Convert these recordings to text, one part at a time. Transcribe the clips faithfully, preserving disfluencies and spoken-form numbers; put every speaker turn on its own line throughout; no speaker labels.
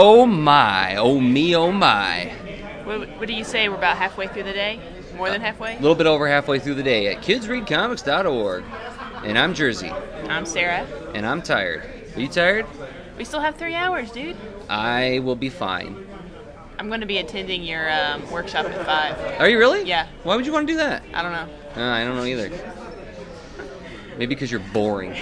Oh my, oh me, oh my.
What, what do you say? We're about halfway through the day? More than halfway?
A little bit over halfway through the day at kids read comics dot org. And I'm Jersey.
I'm Sarah.
And I'm tired. Are you tired?
We still have three hours, dude.
I will be fine.
I'm going to be attending your um, workshop at five.
Are you really?
Yeah.
Why would you want to do that?
I don't know.
Uh, I don't know either. Maybe because you're boring.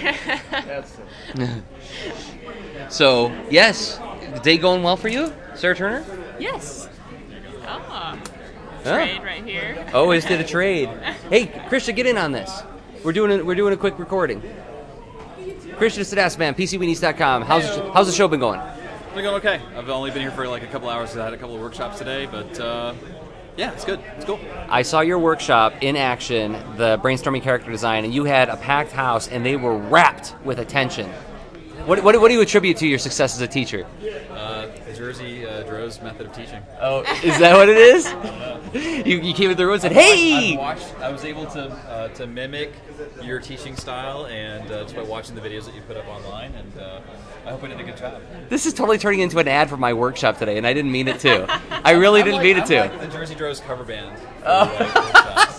So, yes. The day going well for you, Sarah Turner?
Yes. Oh.
Oh.
Trade right here.
Oh, we just did a trade. Hey, Christian, get in on this. We're doing a, we're doing a quick recording. Christian Sedasman, P C Weenies dot com. How's the, how's the show been going?
It's been going okay. I've only been here for like a couple hours. I had a couple of workshops today, but uh, yeah, it's good. It's cool.
I saw your workshop in action, the brainstorming character design, and you had a packed house, and they were wrapped with attention. What, what, what do you attribute to your success as a teacher?
Uh, Jersey uh, Dro's method of teaching.
Oh, is that what it is? you, you came in the room and said, "Hey!"
I watched. I was able to uh, to mimic your teaching style, and uh, just by watching the videos that you put up online, and uh, I hope I did a good job.
This is totally turning into an ad for my workshop today, and I didn't mean it to. I really
I'm
didn't
like,
mean it
I'm
to.
like the Jersey Dro's cover band. for,
Oh.
like, workshops.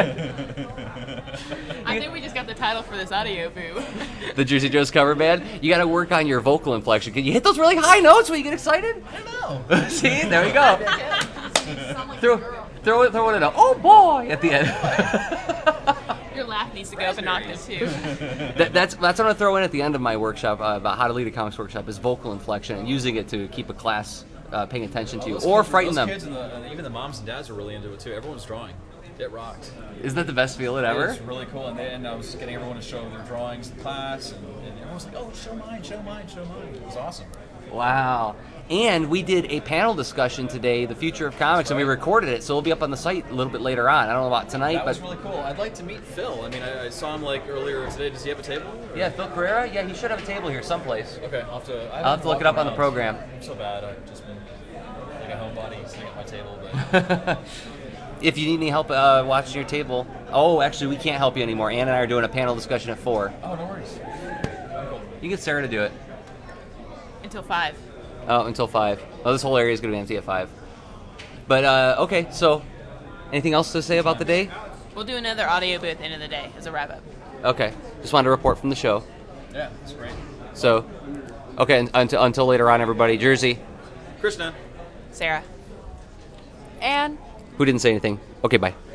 I think we just got the title for this audio boo.
The Jersey Joe's cover band. You got to work on your vocal inflection. Can you hit those really high notes when you get excited?
I don't know.
See, there we go. throw, throw it, throw it in a oh boy at the end.
Your laugh needs to go up an octave too.
that, that's that's what I'm gonna throw in at the end of my workshop uh, about how to lead a comics workshop is vocal inflection and using it to keep a class uh, paying attention to you
Those
or
kids-
frighten
those
them.
Kids and, the, and even the moms and dads are really into it too. Everyone's drawing. It rocked.
Isn't that the best feeling ever?
It was really cool, and then I was getting everyone to show their drawings in class, and, and everyone was like, "Oh, show mine, show mine, show mine." It was awesome.
Wow. And we did a panel discussion today, the future of comics, and we recorded it, so it'll be up on the site a little bit later on. I don't know about tonight,
That
but
was really cool. I'd like to meet Phil. I mean, I, I saw him like earlier today. Does he have a table?
yeah, Phil Carrera. Yeah, he should have a table here someplace.
Okay, I'll have to. I
I'll have to look it up on the program.
I'm so bad. I've just been like a homebody sitting at my table, but.
If you need any help uh, watching your table, oh, actually, we can't help you anymore. Ann and I are doing a panel discussion at four.
Oh, no worries. Cool.
You get Sarah to do it.
Until five.
Oh, until five. Oh, this whole area is going to be empty at five. But uh, okay, so anything else to say about the day?
We'll do another audio boo at the end of the day as a wrap up.
Okay, just wanted to report from the show.
Yeah, that's great.
So, okay, un- until until later on, everybody. Jersey,
Krishna.
Sarah. And
who didn't say anything? Okay, bye.